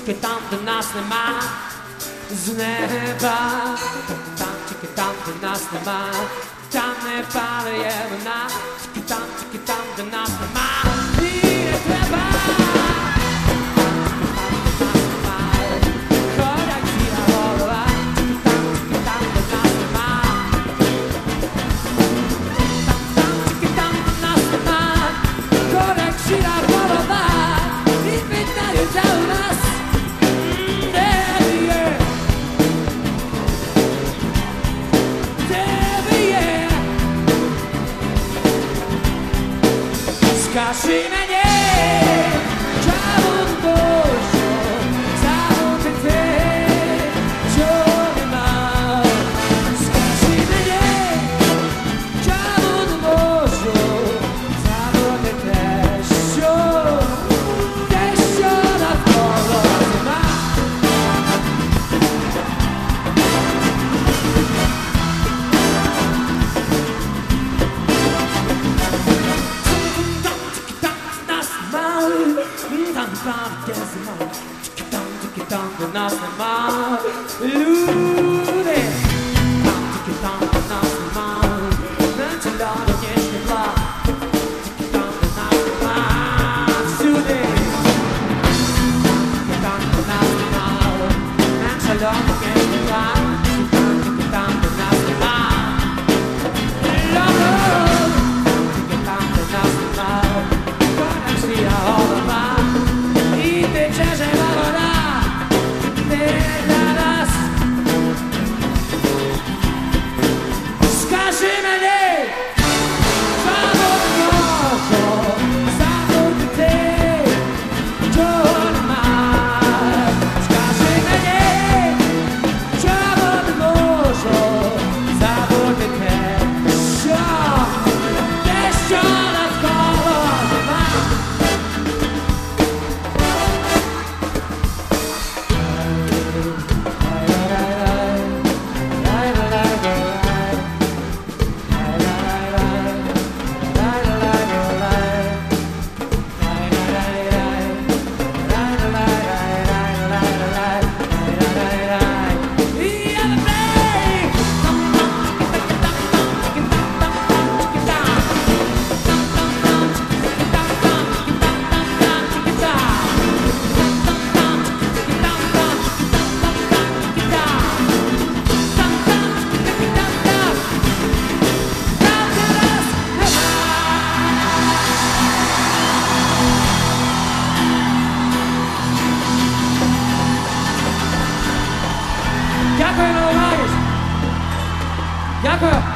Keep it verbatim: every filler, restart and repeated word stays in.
тільки там, де нас нема, з неба, там, тільки там, де нас нема, там не падає вона, тільки там, тільки там, де нас нема, і не треба. Скажи мені, чому дощу забути, що нема. Скажи мені, чому дощу забути те, що, те, що навколо нема. Там, де нас нема, люди, там, де нас нема, наче льоду ніжний плат, там, де нас нема, всюди, там, де нас нема, наче льоду ніжний плат, там, де нас нема, льоду, там, де нас нема, конexія голова, і тече жива вода. Скажи мені, забути, чого нема. Скажи мені, чому не можу забути те, що, те, що навколо нема. Дякую, Новоградець! Дякую!